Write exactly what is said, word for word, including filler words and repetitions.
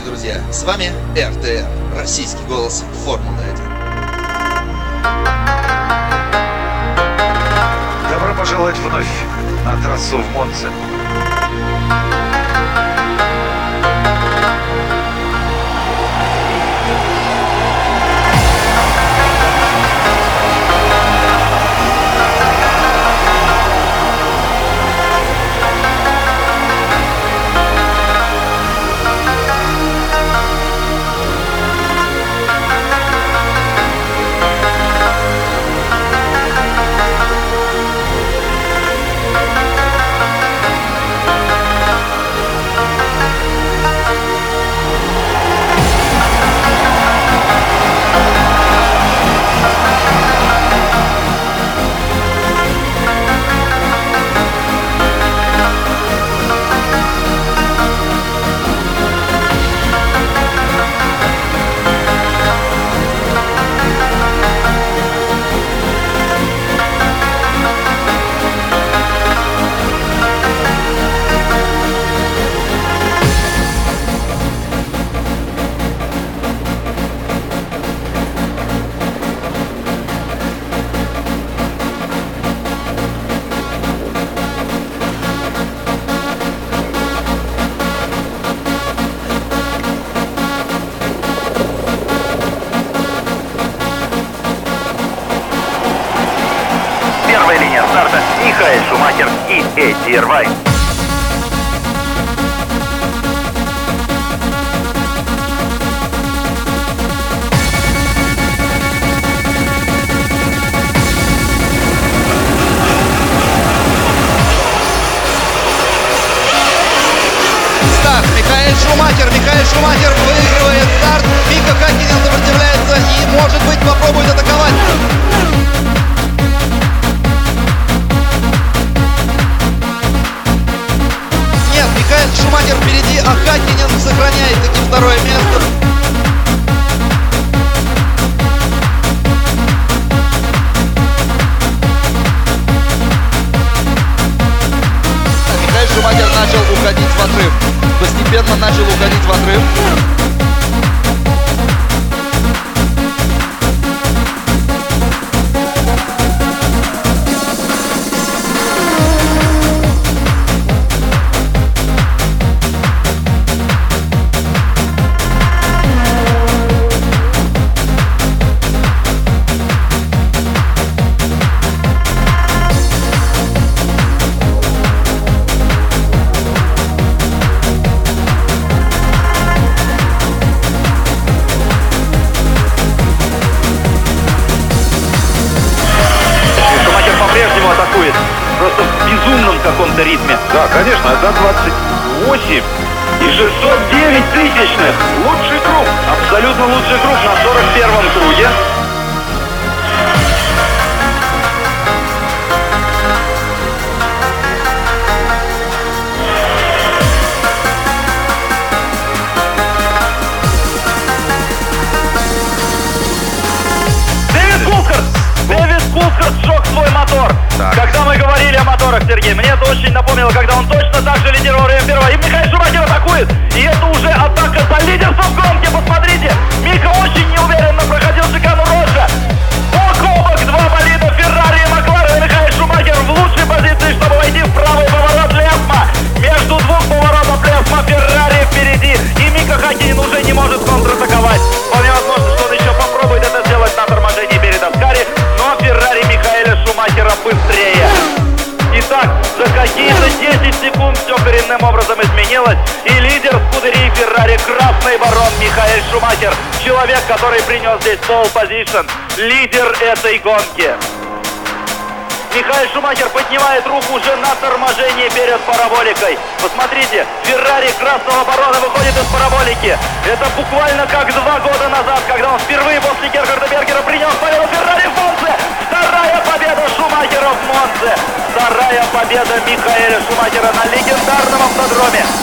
Здравствуйте, друзья! С вами эр тэ эр, российский голос Формулы один. Добро пожаловать вновь на трассу в Монце. Первая линия старта Михаэль Шумахер и Эдди Ирвайн. Старт! Михаэль Шумахер! Михаэль Шумахер выигрывает старт. Мика Хаккинен сопротивляется и, может быть, попробует атаковать. Нет, Михаэль Шумахер впереди, а Хаккинен сохраняет таки второе место. Михаэль Шумахер начал уходить в отрыв. Постепенно начал уходить в отрыв. Атакует просто в безумном каком-то ритме. Да, конечно, это двадцать восемь И шестьсот девять тысячных. Лучший круг. Абсолютно лучший круг на сорок первом круге. Дэвид Кулхарт! Дэвид Кулхарт сжег свой мотор. Так. Когда мы говорили о моторах, Сергей, мне это очень напомнило, когда он точно так же лидировал время первого. И Михаэль Шумахер атакует. И это уже атака за лидерство в гонке. Посмотрите, Мика очень неуверенно проходил шикану Роджа. Бок о бок два болида Феррари и Макларен. Михаэль Шумахер в лучшей позиции, чтобы войти в правый поворот Лесма. Между двух поворотов Лесма Феррари впереди. И Мика Хаккинен уже не может контратаковать. Вполне возможно, что он еще попробует это сделать на торможении перед Аскари. Но Феррари Михаэля Шумахера быстрее. Итак, за какие-то десять секунд все коренным образом изменилось. И лидер скудерии Феррари, красный барон Михаэль Шумахер. Человек, который принес здесь пол позишн. Лидер этой гонки. Михаэль Шумахер поднимает руку уже на торможении перед параболикой. Посмотрите, Феррари красного барона выходит из параболики. Это буквально как два года назад, когда он впервые после Герхарда Бергера принес победу Феррари в Монце. Вторая победа Шумахера в Монце. Вторая победа Михаэля Шумахера на легендарном автодроме.